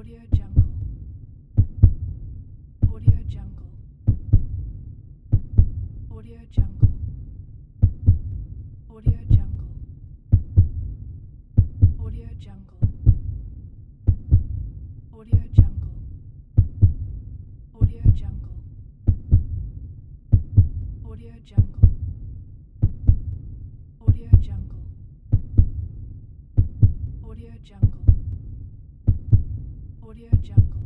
Audio Jungle. Audio Jungle. Audio Jungle. Audio Jungle. Audio Jungle. Audio Jungle. Audio Jungle. Audio Jungle. Audio Jungle. Audio Jungle. Audio Jungle.